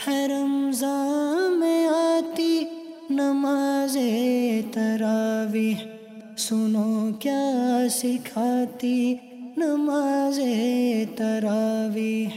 ہے رمضان میں آتی نماز تراویح، سنو کیا سکھاتی نماز تراویح۔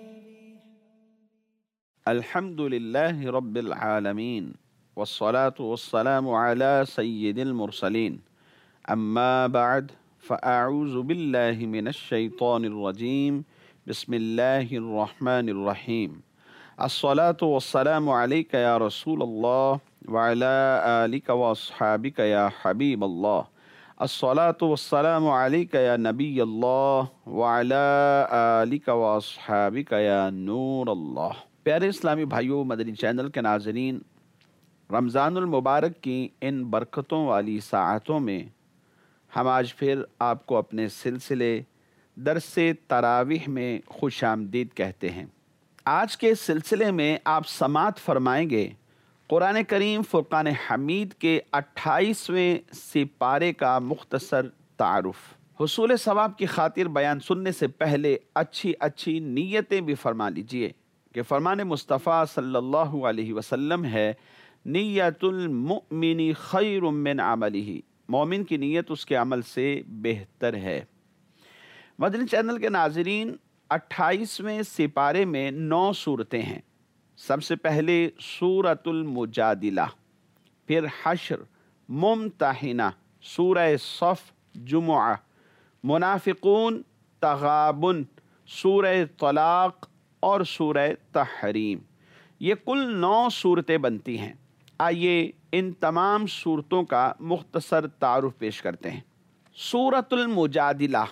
الحمد للہ رب العالمین والصلاة والسلام على سید المرسلین، اما بعد فاعوذ باللہ من الشیطان الرجیم، بسم اللہ الرحمن الرحیم۔ الصلاة والسلام علیک یا رسول اللہ وعلی آلک واصحابک یا حبیب اللہ۔ الصلاة والسلام علیک یا نبی اللہ وعلی آلک واصحابک یا نور اللہ۔ پیارے اسلامی بھائیوں، مدنی چینل کے ناظرین، رمضان المبارک کی ان برکتوں والی ساعتوں میں ہم آج پھر آپ کو اپنے سلسلے درس تراویح میں خوش آمدید کہتے ہیں۔ آج کے سلسلے میں آپ سماعت فرمائیں گے قرآن کریم فرقان حمید کے 28ویں سپارے کا مختصر تعارف۔ حصول ثواب کی خاطر بیان سننے سے پہلے اچھی نیتیں بھی فرما لیجئے کہ فرمان مصطفیٰ صلی اللہ علیہ وسلم ہے، نیت المؤمن خیر من عملہ، مومن کی نیت اس کے عمل سے بہتر ہے۔ مدنی چینل کے ناظرین، 28ویں سپارے میں 9 صورتیں ہیں۔ سب سے پہلے سورۃ المجادلہ، پھر حشر، ممتحنہ، سورہ صف، جمعہ، منافقون، تغابن، سورہ طلاق اور سورہ تحریم۔ یہ کل 9 صورتیں بنتی ہیں۔ آئیے ان تمام صورتوں کا مختصر تعارف پیش کرتے ہیں۔ سورۃ المجادلہ،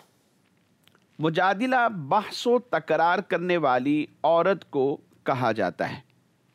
مجادلہ بحث و تکرار کرنے والی عورت کو کہا جاتا ہے۔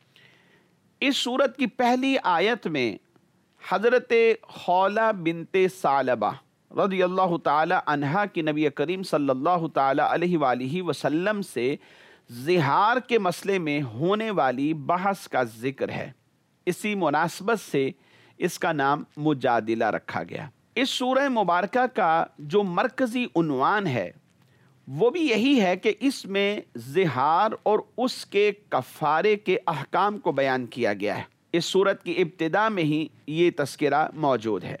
اس سورت کی پہلی آیت میں حضرت خولہ بنت ثعلبہ رضی اللہ تعالی عنہا کی نبی کریم صلی اللہ تعالی علیہ وآلہ وسلم سے زہار کے مسئلے میں ہونے والی بحث کا ذکر ہے۔ اسی مناسبت سے اس کا نام مجادلہ رکھا گیا۔ اس سورہ مبارکہ کا جو مرکزی عنوان ہے وہ بھی یہی ہے کہ اس میں زہار اور اس کے کفارے کے احکام کو بیان کیا گیا ہے۔ اس سورت کی ابتدا میں ہی یہ تذکرہ موجود ہے۔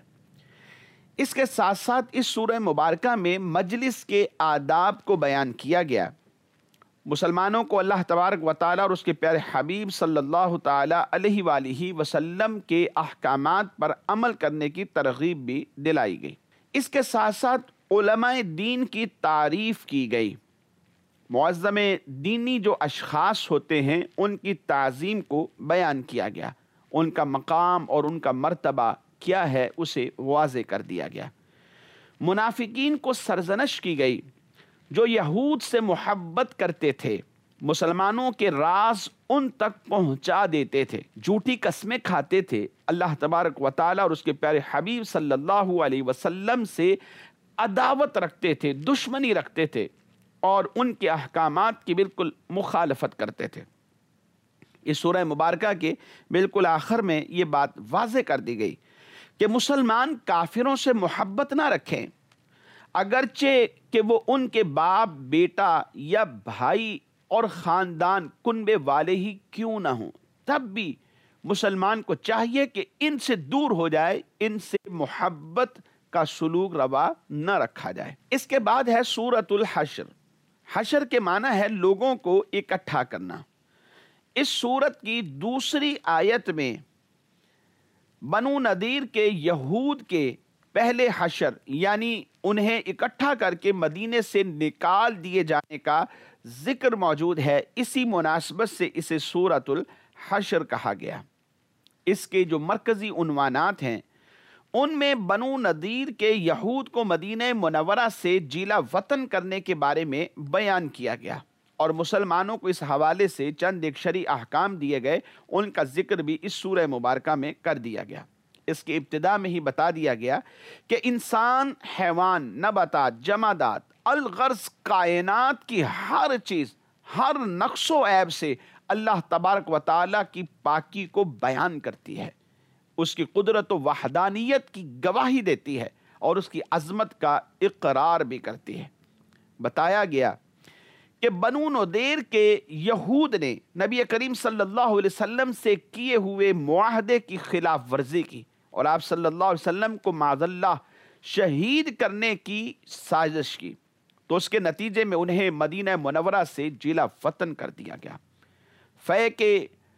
اس کے ساتھ ساتھ اس سورہ مبارکہ میں مجلس کے آداب کو بیان کیا گیا۔ مسلمانوں کو اللہ تبارک و تعالیٰ اور اس کے پیارے حبیب صلی اللہ تعالیٰ علیہ وآلہ وسلم کے احکامات پر عمل کرنے کی ترغیب بھی دلائی گئی۔ اس کے ساتھ ساتھ علماء دین کی تعریف کی گئی۔ معظم دینی جو اشخاص ہوتے ہیں ان کی تعظیم کو بیان کیا گیا، ان کا مقام اور ان کا مرتبہ کیا ہے اسے واضح کر دیا گیا۔ منافقین کو سرزنش کی گئی جو یہود سے محبت کرتے تھے، مسلمانوں کے راز ان تک پہنچا دیتے تھے، جھوٹی قسمیں کھاتے تھے، اللہ تبارک و تعالیٰ اور اس کے پیارے حبیب صلی اللہ علیہ وسلم سے عداوت رکھتے تھے، دشمنی رکھتے تھے اور ان کے احکامات کی بالکل مخالفت کرتے تھے۔ اس سورہ مبارکہ کے بالکل آخر میں یہ بات واضح کر دی گئی کہ مسلمان کافروں سے محبت نہ رکھیں، اگرچہ کہ وہ ان کے باپ، بیٹا یا بھائی اور خاندان کنبے والے ہی کیوں نہ ہوں، تب بھی مسلمان کو چاہیے کہ ان سے دور ہو جائے، ان سے محبت کا سلوک روا نہ رکھا جائے۔ اس کے بعد ہے سورۃ الحشر۔ حشر کے معنی ہے لوگوں کو اکٹھا کرنا۔ اس سورت کی دوسری آیت میں بنو نذیر کے یہود کے پہلے حشر یعنی انہیں اکٹھا کر کے مدینے سے نکال دیے جانے کا ذکر موجود ہے۔ اسی مناسبت سے اسے سورۃ الحشر کہا گیا۔ اس کے جو مرکزی عنوانات ہیں ان میں بنو نذیر کے یہود کو مدینہ منورہ سے جیلا وطن کرنے کے بارے میں بیان کیا گیا اور مسلمانوں کو اس حوالے سے چند ایک شرعی احکام دیے گئے، ان کا ذکر بھی اس سورہ مبارکہ میں کر دیا گیا۔ اس کی ابتدا میں ہی بتا دیا گیا کہ انسان، حیوان، نباتات، جمادات، الغرض کائنات کی ہر چیز، ہر نقص و عیب سے اللہ تبارک و تعالیٰ کی پاکی کو بیان کرتی ہے، اس کی قدرت و وحدانیت کی گواہی دیتی ہے اور اس کی عظمت کا اقرار بھی کرتی ہے۔ بتایا گیا کہ بنو نذیر کے یہود نے نبی کریم صلی اللہ علیہ وسلم سے کیے ہوئے معاہدے کی خلاف ورزی کی اور آپ صلی اللہ علیہ وسلم کو معاذ اللہ شہید کرنے کی سازش کی، تو اس کے نتیجے میں انہیں مدینہ منورہ سے جلا وطن کر دیا گیا۔ فے کے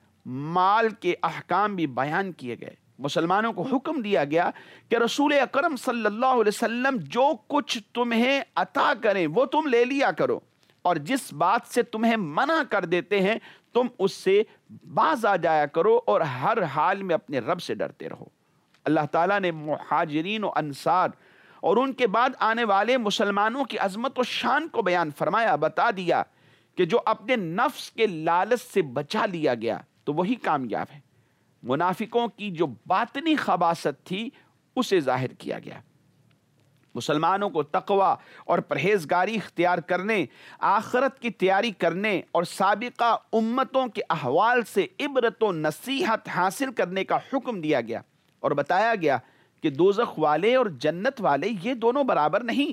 مال کے احکام بھی بیان کیے گئے۔ مسلمانوں کو حکم دیا گیا کہ رسول اکرم صلی اللہ علیہ وسلم جو کچھ تمہیں عطا کریں وہ تم لے لیا کرو، اور جس بات سے تمہیں منع کر دیتے ہیں تم اس سے باز آ جایا کرو، اور ہر حال میں اپنے رب سے ڈرتے رہو۔ اللہ تعالیٰ نے مہاجرین و انصار اور ان کے بعد آنے والے مسلمانوں کی عظمت و شان کو بیان فرمایا، بتا دیا کہ جو اپنے نفس کے لالچ سے بچا لیا گیا تو وہی کامیاب ہے۔ منافقوں کی جو باطنی خباثت تھی اسے ظاہر کیا گیا۔ مسلمانوں کو تقوی اور پرہیزگاری اختیار کرنے، آخرت کی تیاری کرنے اور سابقہ امتوں کے احوال سے عبرت و نصیحت حاصل کرنے کا حکم دیا گیا، اور بتایا گیا کہ دوزخ والے اور جنت والے یہ دونوں برابر نہیں،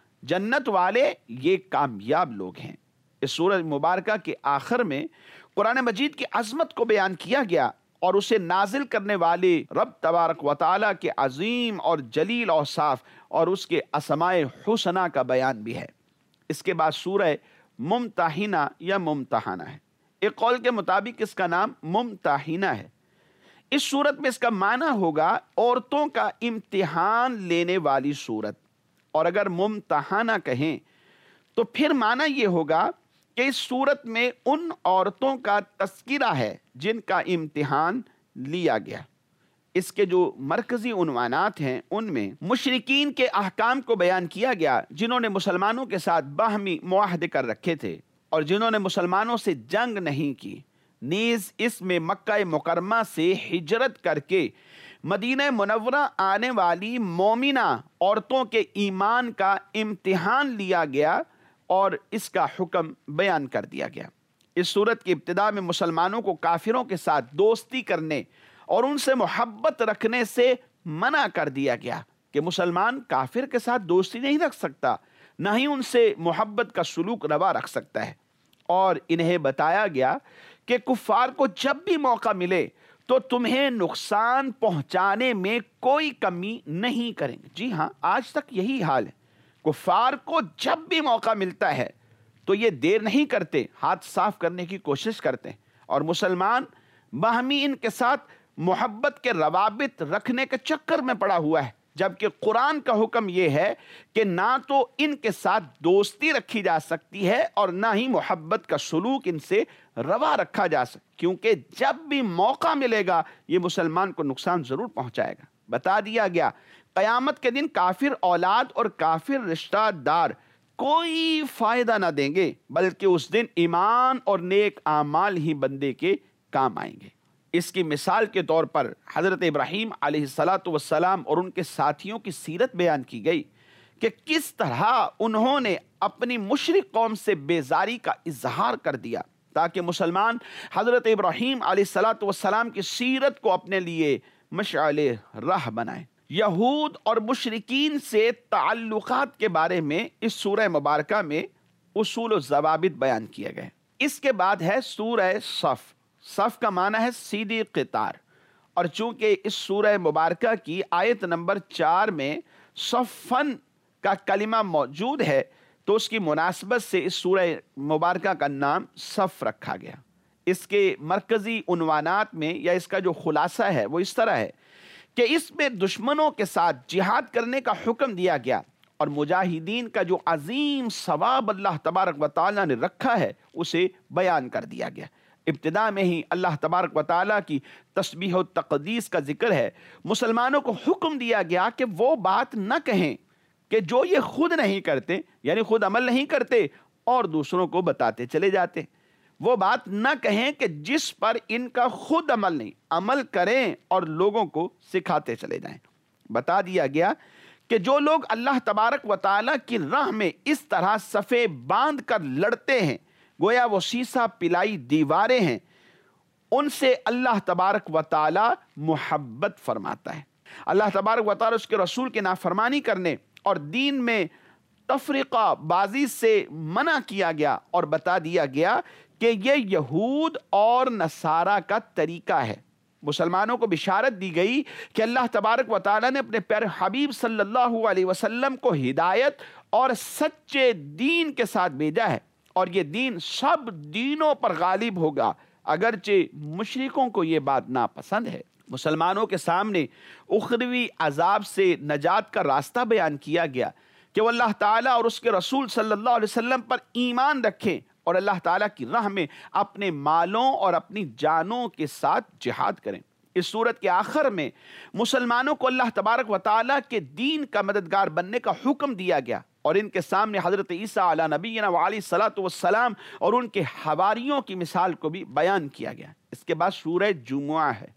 جنت والے یہ کامیاب لوگ ہیں۔ اس سورہ مبارکہ کے آخر میں قرآن مجید کی عظمت کو بیان کیا گیا اور اسے نازل کرنے والے رب تبارک و تعالیٰ کے عظیم اور جلیل اوصاف اور اس کے اسماء حسنہ کا بیان بھی ہے۔ اس کے بعد سورہ ممتحنہ یا ممتحنہ ہے۔ ایک قول کے مطابق اس کا نام ممتحنہ ہے۔ اس صورت میں اس کا معنی ہوگا عورتوں کا امتحان لینے والی صورت، اور اگر ممتحنہ کہیں تو پھر معنی یہ ہوگا کہ اس صورت میں ان عورتوں کا تذکرہ ہے جن کا امتحان لیا گیا۔ اس کے جو مرکزی عنوانات ہیں ان میں مشرکین کے احکام کو بیان کیا گیا جنہوں نے مسلمانوں کے ساتھ باہمی معاہدے کر رکھے تھے اور جنہوں نے مسلمانوں سے جنگ نہیں کی، نیز اس میں مکہ مکرمہ سے ہجرت کر کے مدینہ منورہ آنے والی مومنہ عورتوں کے ایمان کا امتحان لیا گیا اور اس کا حکم بیان کر دیا گیا۔ اس صورت کی ابتدا میں مسلمانوں کو کافروں کے ساتھ دوستی کرنے اور ان سے محبت رکھنے سے منع کر دیا گیا کہ مسلمان کافر کے ساتھ دوستی نہیں رکھ سکتا، نہ ہی ان سے محبت کا سلوک روا رکھ سکتا ہے، اور انہیں بتایا گیا کہ کفار کو جب بھی موقع ملے تو تمہیں نقصان پہنچانے میں کوئی کمی نہیں کریں گے۔ جی ہاں، آج تک یہی حال ہے۔ کفار کو جب بھی موقع ملتا ہے تو یہ دیر نہیں کرتے، ہاتھ صاف کرنے کی کوشش کرتے ہیں، اور مسلمان باہمی ان کے ساتھ محبت کے روابط رکھنے کے چکر میں پڑا ہوا ہے، جبکہ قرآن کا حکم یہ ہے کہ نہ تو ان کے ساتھ دوستی رکھی جا سکتی ہے اور نہ ہی محبت کا سلوک ان سے روا رکھا جا سکتا، کیونکہ جب بھی موقع ملے گا یہ مسلمان کو نقصان ضرور پہنچائے گا۔ بتا دیا گیا قیامت کے دن کافر اولاد اور کافر رشتہ دار کوئی فائدہ نہ دیں گے، بلکہ اس دن ایمان اور نیک اعمال ہی بندے کے کام آئیں گے۔ اس کی مثال کے طور پر حضرت ابراہیم علیہ السلام اور ان کے ساتھیوں کی سیرت بیان کی گئی کہ کس طرح انہوں نے اپنی مشرک قوم سے بیزاری کا اظہار کر دیا تاکہ مسلمان حضرت ابراہیم علیہ السلام کی سیرت کو اپنے لیے مشعل راہ بنائیں۔ یہود اور مشرکین سے تعلقات کے بارے میں اس سورہ مبارکہ میں اصول و ضوابط بیان کیے گئے۔ اس کے بعد ہے سورہ صف۔ صف کا معنی ہے سیدھی قطار، اور چونکہ اس سورہ مبارکہ کی آیت نمبر 4 میں صفن کا کلمہ موجود ہے تو اس کی مناسبت سے اس سورہ مبارکہ کا نام صف رکھا گیا۔ اس کے مرکزی عنوانات میں یا اس کا جو خلاصہ ہے وہ اس طرح ہے کہ اس میں دشمنوں کے ساتھ جہاد کرنے کا حکم دیا گیا اور مجاہدین کا جو عظیم ثواب اللہ تبارک و تعالیٰ نے رکھا ہے اسے بیان کر دیا گیا۔ ابتدا میں ہی اللہ تبارک و تعالیٰ کی تسبیح و تقدیس کا ذکر ہے۔ مسلمانوں کو حکم دیا گیا کہ وہ بات نہ کہیں کہ جو یہ خود نہیں کرتے، یعنی خود عمل نہیں کرتے اور دوسروں کو بتاتے چلے جاتے۔ وہ بات نہ کہیں کہ جس پر ان کا خود عمل نہیں، عمل کریں اور لوگوں کو سکھاتے چلے جائیں۔ بتا دیا گیا کہ جو لوگ اللہ تبارک و تعالیٰ کی راہ میں اس طرح صفیں باندھ کر لڑتے ہیں گویا وہ سیسا پلائی دیواریں ہیں، ان سے اللہ تبارک و تعالیٰ محبت فرماتا ہے۔ اللہ تبارک و تعالیٰ اس کے رسول کی نافرمانی کرنے اور دین میں تفریقہ بازی سے منع کیا گیا اور بتا دیا گیا کہ یہ یہود اور نصارہ کا طریقہ ہے۔ مسلمانوں کو بشارت دی گئی کہ اللہ تبارک و تعالیٰ نے اپنے پیارے حبیب صلی اللہ علیہ وسلم کو ہدایت اور سچے دین کے ساتھ بھیجا ہے، اور یہ دین سب دینوں پر غالب ہوگا، اگرچہ مشرکوں کو یہ بات ناپسند ہے۔ مسلمانوں کے سامنے اخروی عذاب سے نجات کا راستہ بیان کیا گیا کہ وہ اللہ تعالیٰ اور اس کے رسول صلی اللہ علیہ وسلم پر ایمان رکھیں اور اللہ تعالیٰ کی راہ میں اپنے مالوں اور اپنی جانوں کے ساتھ جہاد کریں۔ اس صورت کے آخر میں مسلمانوں کو اللہ تبارک و تعالیٰ کے دین کا مددگار بننے کا حکم دیا گیا، اور ان کے سامنے حضرت عیسیٰ علیہ نبینا وعلیہ الصلاۃ والسلام اور ان کے حواریوں کی مثال کو بھی بیان کیا گیا۔ اس کے بعد سورہ جمعہ ہے۔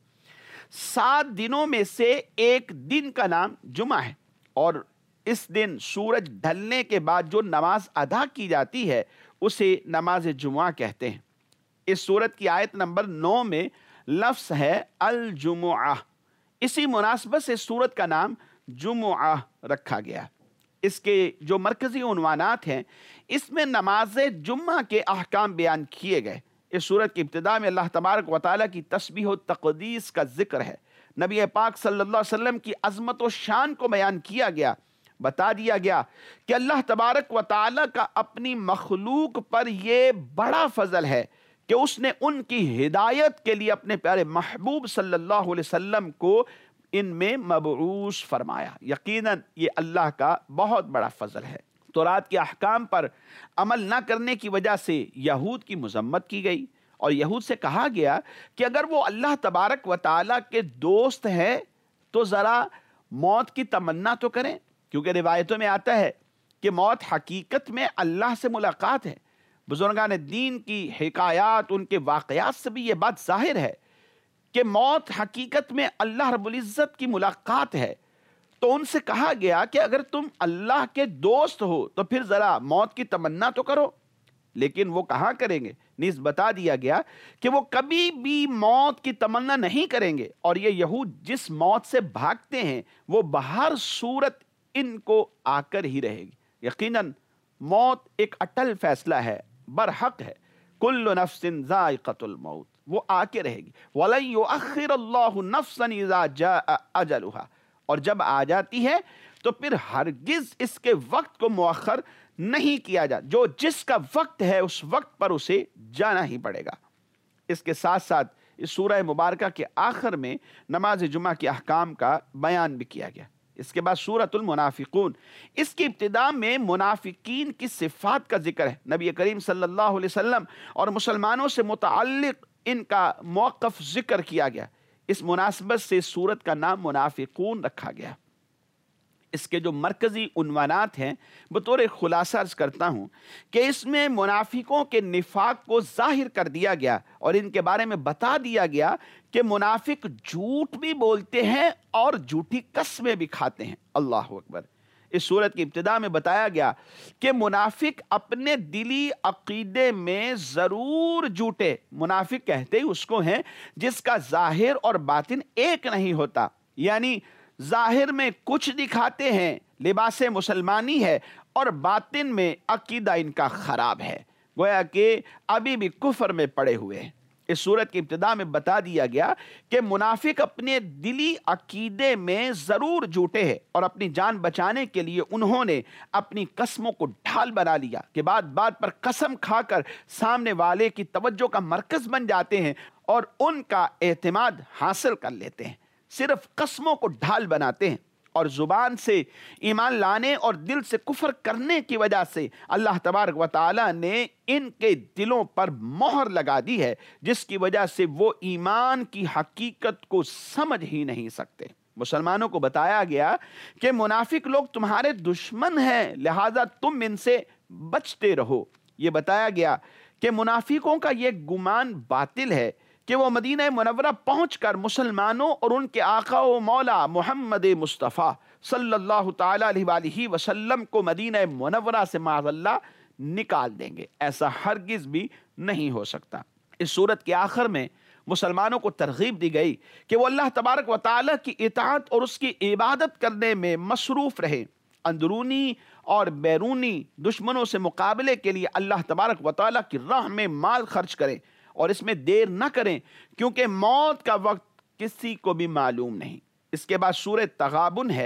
7 دنوں میں سے ایک دن کا نام جمعہ ہے، اور اس دن سورج ڈھلنے کے بعد جو نماز ادا کی جاتی ہے اسے نماز جمعہ کہتے ہیں۔ اس سورت کی آیت نمبر 9 میں لفظ ہے الجمعہ، اسی مناسبت سے سورت کا نام جمعہ رکھا گیا۔ اس کے جو مرکزی عنوانات ہیں، اس میں نماز جمعہ کے احکام بیان کیے گئے۔ اس سورت کی ابتدا میں اللہ تبارک و تعالیٰ کی تسبیح و تقدیس کا ذکر ہے، نبی پاک صلی اللہ علیہ وسلم کی عظمت و شان کو بیان کیا گیا، بتا دیا گیا کہ اللہ تبارک و تعالیٰ کا اپنی مخلوق پر یہ بڑا فضل ہے کہ اس نے ان کی ہدایت کے لیے اپنے پیارے محبوب صلی اللہ علیہ وسلم کو ان میں مبعوث فرمایا۔ یقیناً یہ اللہ کا بہت بڑا فضل ہے۔ تورات کے احکام پر عمل نہ کرنے کی وجہ سے یہود کی مذمت کی گئی، اور یہود سے کہا گیا کہ اگر وہ اللہ تبارک و تعالیٰ کے دوست ہیں تو ذرا موت کی تمنا تو کریں، کیونکہ روایتوں میں آتا ہے کہ موت حقیقت میں اللہ سے ملاقات ہے۔ بزرگان دین کی حکایات، ان کے واقعات سے بھی یہ بات ظاہر ہے کہ موت حقیقت میں اللہ رب العزت کی ملاقات ہے۔ تو ان سے کہا گیا کہ اگر تم اللہ کے دوست ہو تو پھر ذرا موت کی تمنا تو کرو، لیکن وہ کہاں کریں گے؟ نیز بتا دیا گیا کہ وہ کبھی بھی موت کی تمنا نہیں کریں گے، اور یہ یہود جس موت سے بھاگتے ہیں وہ بہر صورت ان کو آ کر ہی رہے گی۔ یقیناً موت ایک اٹل فیصلہ ہے، برحق ہے، کل نفس ذائقۃ الموت، وہ آ کے رہے گی۔ وَلَن يُؤَخِّرَ اللَّهُ نَفْسًا إِذَا جَاءَ أَجَلُهَا، اور جب آ جاتی ہے تو پھر ہرگز اس کے وقت کو مؤخر نہیں کیا جا، جو جس کا وقت ہے اس وقت پر اسے جانا ہی پڑے گا۔ اس کے ساتھ ساتھ اس سورہ مبارکہ کے آخر میں نماز جمعہ کے احکام کا بیان بھی کیا گیا۔ اس کے بعد سورۃ المنافقون، اس کی ابتدا میں منافقین کی صفات کا ذکر ہے۔ نبی کریم صلی اللہ علیہ وسلم اور مسلمانوں سے متعلق ان کا موقف ذکر کیا گیا۔ اس مناسبت سے سورت کا نام منافقون رکھا گیا۔ اس کے جو مرکزی عنوانات ہیں بطور خلاصہ عرض کرتا ہوں کہ اس میں منافقوں کے نفاق کو ظاہر کر دیا گیا، اور ان کے بارے میں بتا دیا گیا کہ منافق جھوٹ بھی بولتے ہیں اور جھوٹی قسمیں بھی کھاتے ہیں۔ اللہ اکبر۔ اس صورت کی ابتدا میں بتایا گیا کہ منافق اپنے دلی عقیدے میں ضرور جھوٹے، منافق کہتے ہی اس کو ہیں جس کا ظاہر اور باطن ایک نہیں ہوتا، یعنی ظاہر میں کچھ دکھاتے ہیں، لباس مسلمانی ہے، اور باطن میں عقیدہ ان کا خراب ہے، گویا کہ ابھی بھی کفر میں پڑے ہوئے ہیں۔ اس صورت کی ابتدا میں بتا دیا گیا کہ منافق اپنے دلی عقیدے میں ضرور جھوٹے ہیں، اور اپنی جان بچانے کے لیے انہوں نے اپنی قسموں کو ڈھال بنا لیا کہ بات بات پر قسم کھا کر سامنے والے کی توجہ کا مرکز بن جاتے ہیں اور ان کا اعتماد حاصل کر لیتے ہیں۔ صرف قسموں کو ڈھال بناتے ہیں، اور زبان سے ایمان لانے اور دل سے کفر کرنے کی وجہ سے اللہ تبارک و تعالیٰ نے ان کے دلوں پر مہر لگا دی ہے، جس کی وجہ سے وہ ایمان کی حقیقت کو سمجھ ہی نہیں سکتے۔ مسلمانوں کو بتایا گیا کہ منافق لوگ تمہارے دشمن ہیں، لہذا تم ان سے بچتے رہو۔ یہ بتایا گیا کہ منافقوں کا یہ گمان باطل ہے کہ وہ مدینہ منورہ پہنچ کر مسلمانوں اور ان کے آقا و مولا محمد مصطفیٰ صلی اللہ تعالیٰ علیہ وآلہ وسلم کو مدینہ منورہ سے معاذ اللہ نکال دیں گے۔ ایسا ہرگز بھی نہیں ہو سکتا۔ اس سورت کے آخر میں مسلمانوں کو ترغیب دی گئی کہ وہ اللہ تبارک و تعالیٰ کی اطاعت اور اس کی عبادت کرنے میں مصروف رہیں، اندرونی اور بیرونی دشمنوں سے مقابلے کے لیے اللہ تبارک و تعالیٰ کی راہ میں مال خرچ کریں اور اس میں دیر نہ کریں، کیونکہ موت کا وقت کسی کو بھی معلوم نہیں۔ اس کے بعد سورہ تغابن ہے۔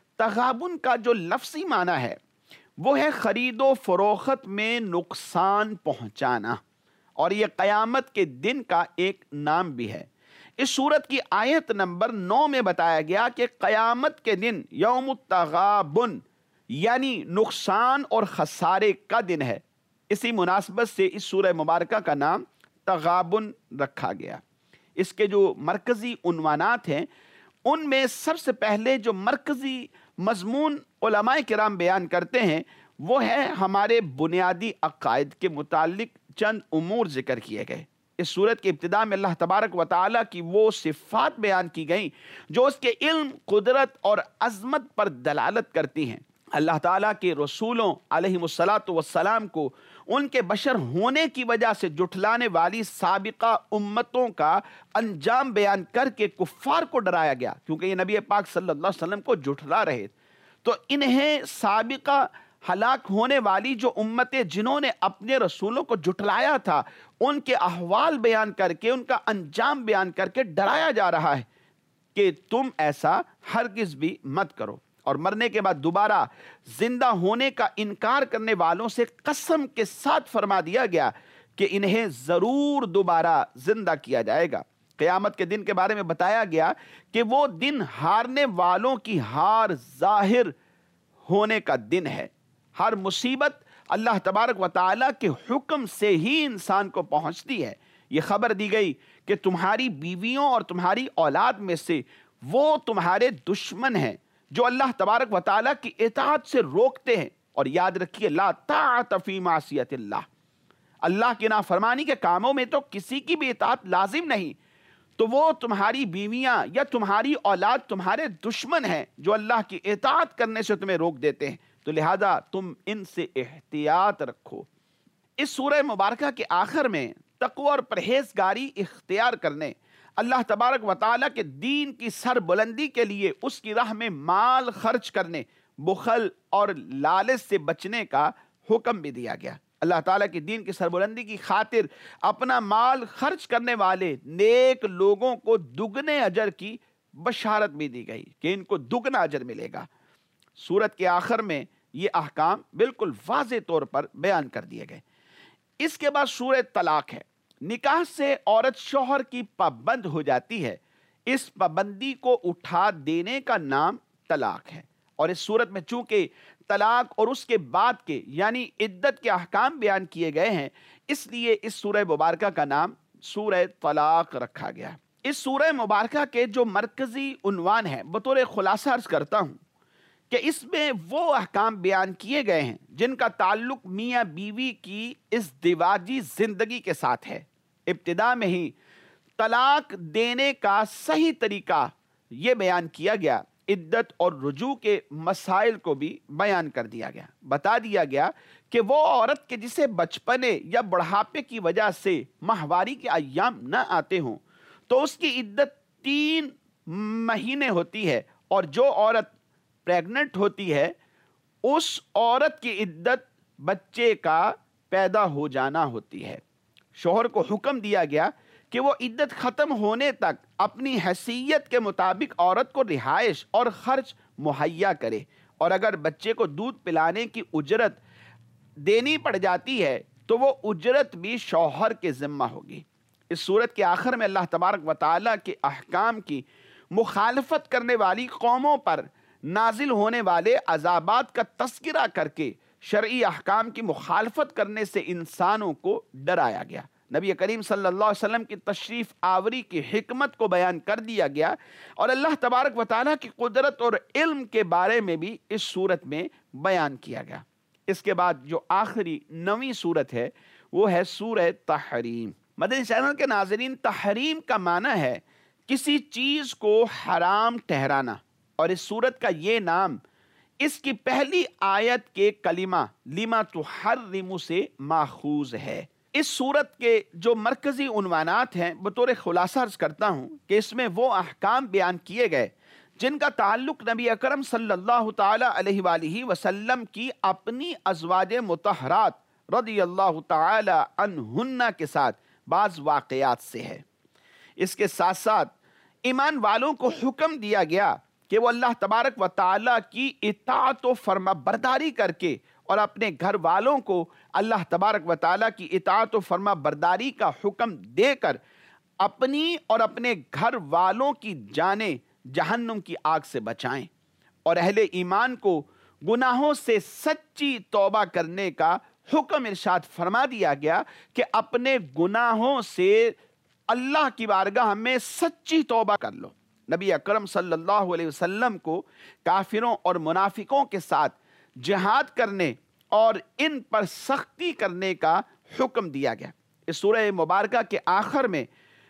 تغابن کا جو لفظی معنی ہے وہ ہے خرید و فروخت میں نقصان پہنچانا، اور یہ قیامت کے دن کا ایک نام بھی ہے۔ اس سورت کی آیت نمبر 9 میں بتایا گیا کہ قیامت کے دن یوم التغابن یعنی نقصان اور خسارے کا دن ہے۔ اسی مناسبت سے اس سورہ مبارکہ کا نام تغابن رکھا گیا۔ اس کے جو مرکزی عنوانات ہیں ان میں سب سے پہلے جو مرکزی مضمون علماء کرام بیان کرتے ہیں وہ ہے ہمارے بنیادی عقائد کے متعلق چند امور ذکر کیے گئے۔ اس سورت کی ابتدا میں اللہ تبارک و تعالیٰ کی وہ صفات بیان کی گئیں جو اس کے علم، قدرت اور عظمت پر دلالت کرتی ہیں۔ اللہ تعالیٰ کے رسولوں علیہم السلام کو ان کے بشر ہونے کی وجہ سے جھٹلانے والی سابقہ امتوں کا انجام بیان کر کے کفار کو ڈرایا گیا، کیونکہ یہ نبی پاک صلی اللہ علیہ وسلم کو جھٹلا رہے، تو انہیں سابقہ ہلاک ہونے والی جو امتیں جنہوں نے اپنے رسولوں کو جھٹلایا تھا ان کے احوال بیان کر کے ان کا انجام بیان کر کے ڈرایا جا رہا ہے کہ تم ایسا ہرگز بھی مت کرو۔ اور مرنے کے بعد دوبارہ زندہ ہونے کا انکار کرنے والوں سے قسم کے ساتھ فرما دیا گیا کہ انہیں ضرور دوبارہ زندہ کیا جائے گا۔ قیامت کے دن کے بارے میں بتایا گیا کہ وہ دن ہارنے والوں کی ہار ظاہر ہونے کا دن ہے۔ ہر مصیبت اللہ تبارک و تعالیٰ کے حکم سے ہی انسان کو پہنچتی ہے۔ یہ خبر دی گئی کہ تمہاری بیویوں اور تمہاری اولاد میں سے وہ تمہارے دشمن ہیں جو اللہ تبارک و تعالیٰ کی اطاعت سے روکتے ہیں، اور یاد رکھیے لا طاعت فی معصیت اللہ، اللہ کی نافرمانی کے کاموں میں تو کسی کی بھی اطاعت لازم نہیں، تو وہ تمہاری بیویاں یا تمہاری اولاد تمہارے دشمن ہیں جو اللہ کی اطاعت کرنے سے تمہیں روک دیتے ہیں، تو لہذا تم ان سے احتیاط رکھو۔ اس سورہ مبارکہ کے آخر میں تقوی اور پرہیزگاری اختیار کرنے، اللہ تبارک و تعالیٰ کے دین کی سر بلندی کے لیے اس کی راہ میں مال خرچ کرنے، بخل اور لالچ سے بچنے کا حکم بھی دیا گیا۔ اللہ تعالیٰ کے دین کی سربلندی کی خاطر اپنا مال خرچ کرنے والے نیک لوگوں کو دگنے اجر کی بشارت بھی دی گئی کہ ان کو دگنا اجر ملے گا۔ سورت کے آخر میں یہ احکام بالکل واضح طور پر بیان کر دیے گئے۔ اس کے بعد سورہ طلاق ہے۔ نکاح سے عورت شوہر کی پابند ہو جاتی ہے، اس پابندی کو اٹھا دینے کا نام طلاق ہے۔ اور اس صورت میں چونکہ طلاق اور اس کے بعد کے یعنی عدت کے احکام بیان کیے گئے ہیں، اس لیے اس سورہ مبارکہ کا نام سورہ طلاق رکھا گیا۔ اس سورہ مبارکہ کے جو مرکزی عنوان ہیں بطور خلاصہ عرض کرتا ہوں کہ اس میں وہ احکام بیان کیے گئے ہیں جن کا تعلق میاں بیوی کی ازدواجی زندگی کے ساتھ ہے۔ ابتدا میں ہی طلاق دینے کا صحیح طریقہ یہ بیان کیا گیا، عدت اور رجوع کے مسائل کو بھی بیان کر دیا گیا۔ بتا دیا گیا کہ وہ عورت کے جسے بچپنے یا بڑھاپے کی وجہ سے ماہواری کے ایام نہ آتے ہوں تو اس کی عدت 3 مہینے ہوتی ہے، اور جو عورت پریگننٹ ہوتی ہے اس عورت کی عدت بچے کا پیدا ہو جانا ہوتی ہے۔ شوہر کو حکم دیا گیا کہ وہ عدت ختم ہونے تک اپنی حیثیت کے مطابق عورت کو رہائش اور خرچ مہیا کرے، اور اگر بچے کو دودھ پلانے کی اجرت دینی پڑ جاتی ہے تو وہ اجرت بھی شوہر کے ذمہ ہوگی۔ اس صورت کے آخر میں اللہ تبارک و تعالیٰ کے احکام کی مخالفت کرنے والی قوموں پر نازل ہونے والے عذابات کا تذکرہ کر کے شرعی احکام کی مخالفت کرنے سے انسانوں کو ڈرایا گیا۔ نبی کریم صلی اللہ علیہ وسلم کی تشریف آوری کی حکمت کو بیان کر دیا گیا، اور اللہ تبارک و تعالیٰ کی قدرت اور علم کے بارے میں بھی اس صورت میں بیان کیا گیا۔ اس کے بعد جو آخری 9ویں صورت ہے وہ ہے سورہ تحریم۔ مدنی چینل کے ناظرین، تحریم کا معنی ہے کسی چیز کو حرام ٹھہرانا، اور اس صورت کا یہ نام اس کی پہلی آیت کے کلمہ لما تحرم سے ماخوذ ہے۔ اس صورت کے جو مرکزی عنوانات ہیں بطور خلاصہ عرض کرتا ہوں کہ اس میں وہ احکام بیان کیے گئے جن کا تعلق نبی اکرم صلی اللہ تعالی علیہ وآلہ وسلم کی اپنی ازواج مطہرات رضی اللہ تعالی عنہن کے ساتھ بعض واقعات سے ہے۔ اس کے ساتھ ساتھ ایمان والوں کو حکم دیا گیا کہ وہ اللہ تبارک و تعالی کی اطاعت و فرما برداری کر کے اور اپنے گھر والوں کو اللہ تبارک و تعالی کی اطاعت و فرما برداری کا حکم دے کر اپنی اور اپنے گھر والوں کی جانیں جہنم کی آگ سے بچائیں، اور اہل ایمان کو گناہوں سے سچی توبہ کرنے کا حکم ارشاد فرما دیا گیا کہ اپنے گناہوں سے اللہ کی بارگاہ میں سچی توبہ کر لو۔ نبی اکرم صلی اللہ علیہ وسلم کو کافروں اور منافقوں کے ساتھ جہاد کرنے اور ان پر سختی کرنے کا حکم دیا گیا۔ اس سورہ مبارکہ کے آخر میں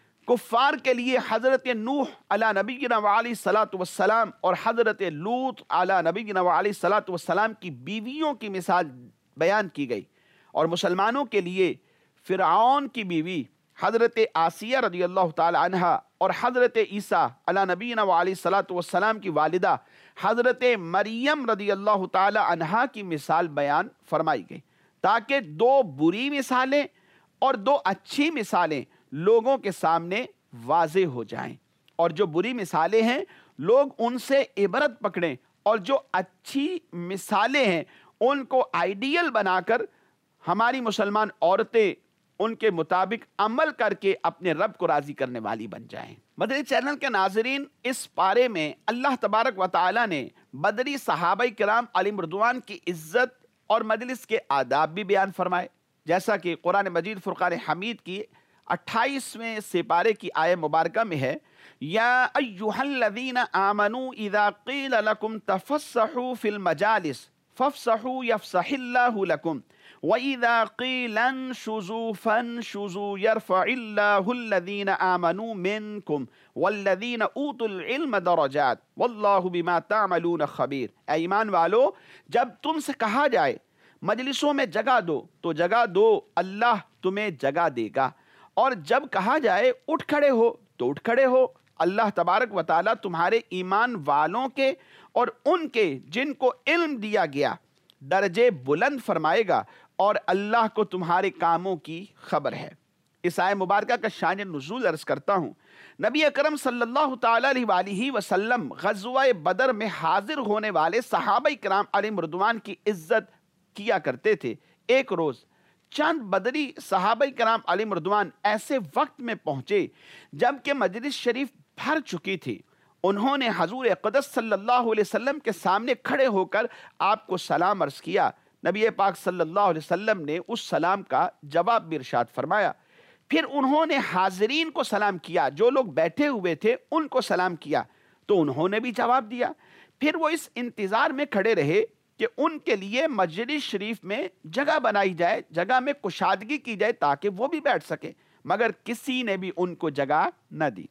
کفار کے لیے حضرت نوح علی نبینا وعلیہ الصلاۃ والسلام اور حضرت لوط علی نبینا وعلیہ الصلاۃ والسلام کی بیویوں کی مثال بیان کی گئی، اور مسلمانوں کے لیے فرعون کی بیوی حضرت آسیہ رضی اللہ تعالی عنہا اور حضرت عیسیٰ علی نبینا وعلیہ الصلاۃ والسلام کی والدہ حضرت مریم رضی اللہ تعالی عنہا کی مثال بیان فرمائی گئی، تاکہ دو بری مثالیں اور دو اچھی مثالیں لوگوں کے سامنے واضح ہو جائیں، اور جو بری مثالیں ہیں لوگ ان سے عبرت پکڑیں، اور جو اچھی مثالیں ہیں ان کو آئیڈیل بنا کر ہماری مسلمان عورتیں ان کے مطابق عمل کر کے اپنے رب کو راضی کرنے والی بن جائیں۔ مدنی چینل کے ناظرین، اس پارے میں اللہ تبارک و تعالی نے بدری صحابہ کرام علیہم رضوان کی عزت اور مجلس کے آداب بھی بیان فرمائے، جیسا کہ قرآن مجید فرقان حمید کی 28ویں سپارے کی آیہ مبارکہ میں ہے، یا ایھا الذین آمنوا اذا قیل لکم تفسحوا فی المجالس فافسحوا یفسح اللہ لکم وَإِذَا قِيلَ انشُزُوا فَانشُزُوا يَرْفَعِ اللَّهُ الَّذِينَ آمَنُوا مِنكُمْ وَالَّذِينَ أُوتُوا الْعِلْمَ دَرَجَاتٍ وَاللَّهُ بِمَا تَعْمَلُونَ خَبِيرٌ۔ اے ایمان والو، جب تم سے کہا جائے مجلسوں میں جگہ دو تو جگہ دو، اللہ تمہیں جگہ دے گا، اور جب کہا جائے اٹھ کھڑے ہو تو اٹھ کھڑے ہو، اللہ تبارک و تعالیٰ تمہارے ایمان والوں کے اور ان کے جن کو علم دیا گیا درجے بلند فرمائے گا، اور اللہ کو تمہارے کاموں کی خبر ہے۔ اس آیہ مبارکہ کا شان نزول عرض کرتا ہوں۔ نبی اکرم صلی اللہ تعالی علیہ وآلہ وسلم غزوہ بدر میں حاضر ہونے والے صحابہ کرام علیہم رضوان کی عزت کیا کرتے تھے۔ ایک روز چند بدری صحابہ کرام علیہم رضوان ایسے وقت میں پہنچے جب کہ مجلس شریف بھر چکی تھی۔ انہوں نے حضور اقدس صلی اللہ علیہ وسلم کے سامنے کھڑے ہو کر آپ کو سلام عرض کیا۔ نبی پاک صلی اللہ علیہ وسلم نے اس سلام کا جواب بھی ارشاد فرمایا۔ پھر انہوں نے حاضرین کو سلام کیا، جو لوگ بیٹھے ہوئے تھے ان کو سلام کیا تو انہوں نے بھی جواب دیا۔ پھر وہ اس انتظار میں کھڑے رہے کہ ان کے لیے مجلس شریف میں جگہ بنائی جائے، جگہ میں کشادگی کی جائے تاکہ وہ بھی بیٹھ سکیں، مگر کسی نے بھی ان کو جگہ نہ دی۔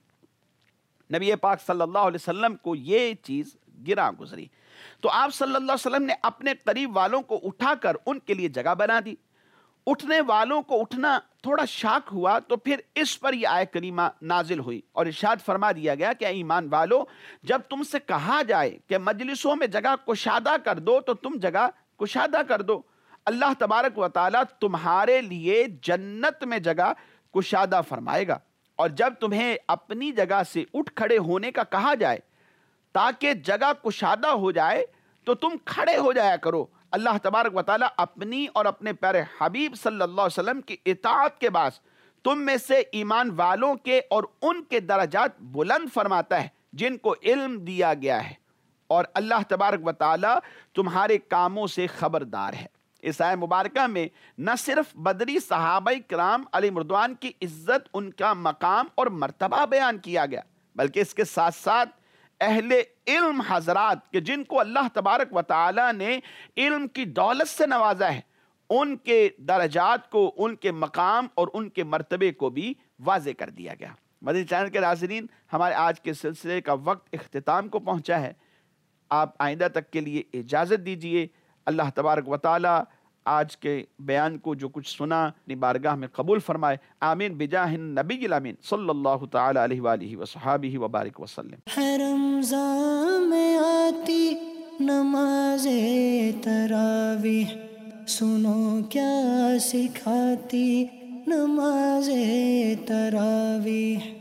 نبی پاک صلی اللہ علیہ وسلم کو یہ چیز گراں گزری تو آپ صلی اللہ علیہ وسلم نے اپنے قریب والوں کو اٹھا کر ان کے لیے جگہ بنا دی۔ اٹھنے والوں کو اٹھنا تھوڑا شاک ہوا تو پھر اس پر یہ آیہ کریمہ نازل ہوئی اور ارشاد فرما دیا گیا کہ اے ایمان والو، جب تم سے کہا جائے کہ مجلسوں میں جگہ کشادہ کر دو تو تم جگہ کشادہ کر دو، اللہ تبارک و تعالیٰ تمہارے لیے جنت میں جگہ کشادہ فرمائے گا، اور جب تمہیں اپنی جگہ سے اٹھ کھڑے ہونے کا کہا جائے تاکہ جگہ کشادہ ہو جائے تو تم کھڑے ہو جایا کرو۔ اللہ تبارک و تعالیٰ اپنی اور اپنے پیارے حبیب صلی اللہ علیہ وسلم کی اطاعت کے باعث تم میں سے ایمان والوں کے اور ان کے درجات بلند فرماتا ہے جن کو علم دیا گیا ہے، اور اللہ تبارک و تعالیٰ تمہارے کاموں سے خبردار ہے۔ اس آیہ مبارکہ میں نہ صرف بدری صحابہ کرام علیہ رضوان کی عزت، ان کا مقام اور مرتبہ بیان کیا گیا، بلکہ اس کے ساتھ ساتھ اہل علم حضرات کہ جن کو اللہ تبارک و تعالیٰ نے علم کی دولت سے نوازا ہے، ان کے درجات کو، ان کے مقام اور ان کے مرتبے کو بھی واضح کر دیا گیا۔ مدنی چینل کے ناظرین، ہمارے آج کے سلسلے کا وقت اختتام کو پہنچا ہے۔ آپ آئندہ تک کے لیے اجازت دیجیے۔ اللہ تبارک و تعالیٰ آج کے بیان کو جو کچھ سنا اپنی بارگاہ میں قبول فرمائے. آمین بجاہ النبی الامین صلی اللہ تعالی علیہ وآلہ وصحابہ وبارک وسلم. ہے رمضان میں آتی نماز تراویح، سنو کیا سکھاتی نماز تراویح.